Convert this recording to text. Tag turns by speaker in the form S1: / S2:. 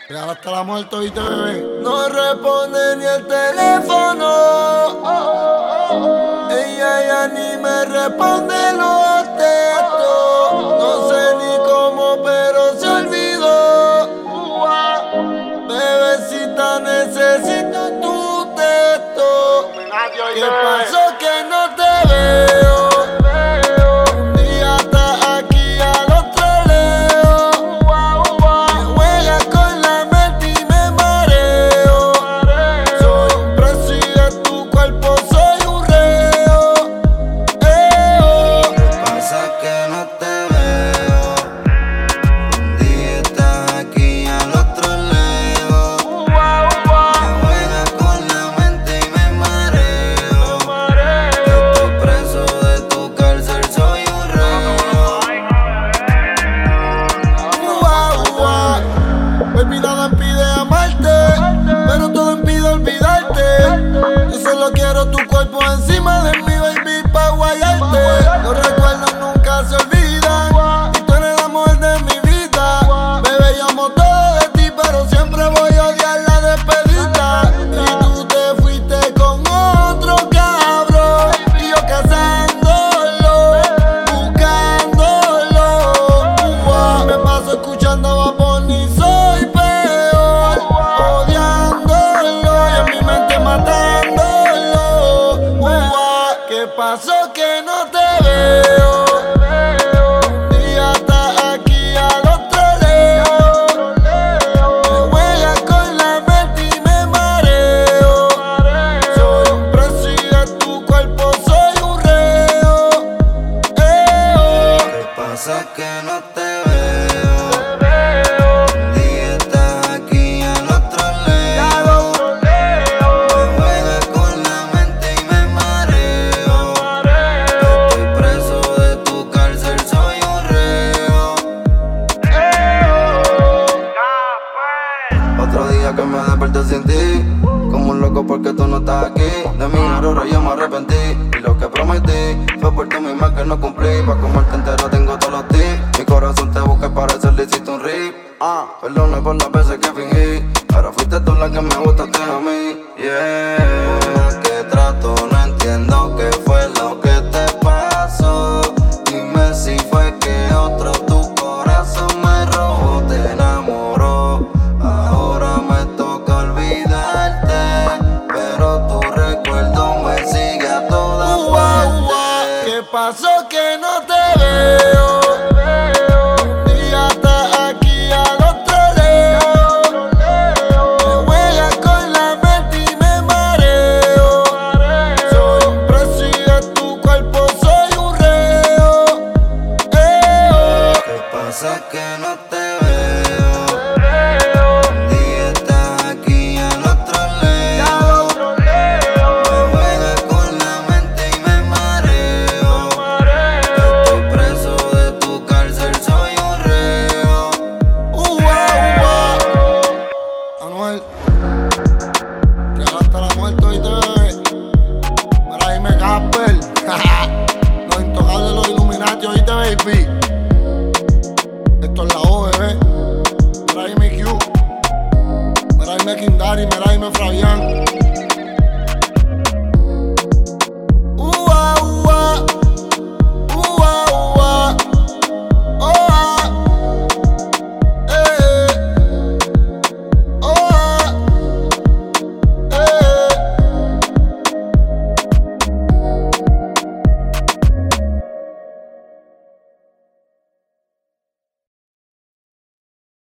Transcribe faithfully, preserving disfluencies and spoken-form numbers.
S1: Real hasta la muerte, oíste, bebé.
S2: No responde ni el teléfono. Ella ya ni me responde los textos. No sé ni cómo, pero se olvidó. Bebecita, necesito tu texto. ¿Qué pasó que no te veo? Baby, nada impide amarte, pero todo impide olvidarte. Yo solo quiero tu cuerpo encima de mi baby, pa' guayarte. Los recuerdos nunca se olvidan y tú eres el amor de mi vida. Bebé, yo amo todo de ti, pero siempre voy a odiar la despedida. Y tú te fuiste con otro cabrón y yo cazándolo, buscándolo. Uah, me paso escuchando a Bonnie. ¿Qué pasó que no te veo? Un día estás aquí, al otro leo. Me juegas con la mente y me mareo. Soy un preso y de tu cuerpo soy un reo.
S3: ¿Qué pasa que no te veo?
S4: Otro día que me desperté sin ti, como un loco porque tú no estás aquí. De mis errores yo me arrepentí y lo que prometí fue por ti misma que no cumplí. Pa' comerte entero tengo todos los tips. Mi corazón te busca y parece le hiciste un rip. Ah, perdona por las veces que fingí, pero fuiste tú la que me gustaste a mí. Yeah,
S3: por que trato no entiendo qué fue lo que te pasó. Dime si fue que otro tu corazón me robó, te enamoró. Ahora me toca olvidarte, pero tu recuerdo me sigue a todas
S2: uh,
S3: partes.
S2: Uh, uh, ¿Qué pasó que no te veo? Un día estás aquí, al otro leo. Me juegas con la mente y me mareo. Soy un preso y de tu cuerpo soy un reo.
S3: ¿Qué pasa que no te veo?
S1: Real hasta la muerte, oíste, bebé. Mira, ahí me Casper. Los intocables, los Illuminati, oíste, baby. Esto es la O, bebé. Mira, ahí me Q. Mira, ahí me Kindari, mira, ahí me Fabián.